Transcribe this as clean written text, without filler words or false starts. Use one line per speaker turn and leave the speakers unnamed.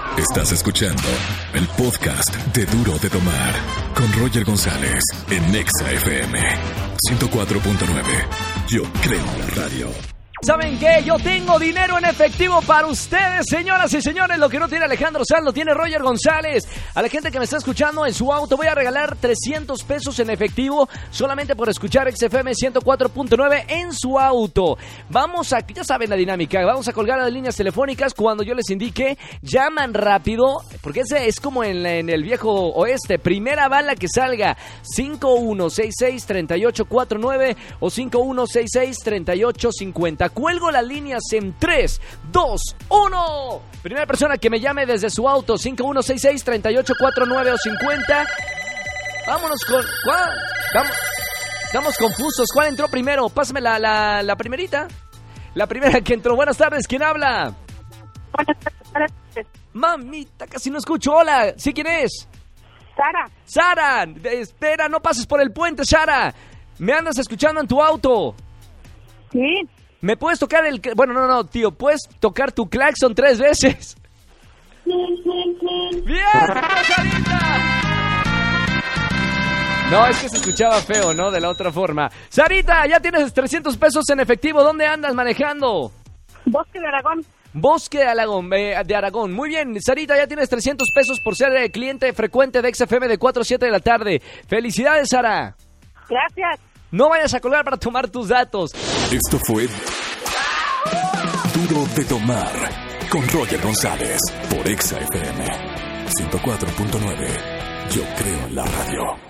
Estás escuchando el podcast de Duro de Tomar con Roger González en Nexa FM 104.9. Yo creo en la radio.
¿Saben qué? Yo tengo dinero en efectivo para ustedes, señoras y señores. Lo que no tiene Alejandro Sanz lo tiene Roger González. A la gente que me está escuchando en su auto voy a regalar 300 pesos en efectivo solamente por escuchar XFM 104.9 en su auto. Vamos a, ya saben la dinámica, vamos a colgar las líneas telefónicas cuando yo les indique. Llaman rápido, porque ese es como en el viejo oeste. Primera bala que salga, 5166-3849 o 5166-3850. Cuelgo las líneas en 3, 2, 1. Primera persona que me llame desde su auto, 5166-3849 o 50. Vámonos con... ¿cuál? Estamos confusos. ¿Cuál entró primero? Pásame la primerita. La primera que entró. Buenas tardes. ¿Quién habla?
Buenas tardes.
Mamita, casi no escucho. Hola. ¿Sí quién es?
Sara.
Sara. Espera, no pases por el puente, Sara. ¿Me andas escuchando en tu auto?
Sí.
¿Me puedes tocar el... Bueno, no, tío. ¿Puedes tocar tu claxon 3 veces? ¡Bien, Sarita! No, es que se escuchaba feo, ¿no? De la otra forma. Sarita, ya tienes 300 pesos en efectivo. ¿Dónde andas manejando?
Bosque de Aragón.
Bosque de Aragón. Muy bien, Sarita, ya tienes 300 pesos por ser cliente frecuente de XFM de 4 a 7 de la tarde. ¡Felicidades, Sara!
Gracias.
No vayas a colgar para tomar tus datos.
Esto fue Duro de Tomar con Roger González por XFM 104.9. Yo creo en la radio.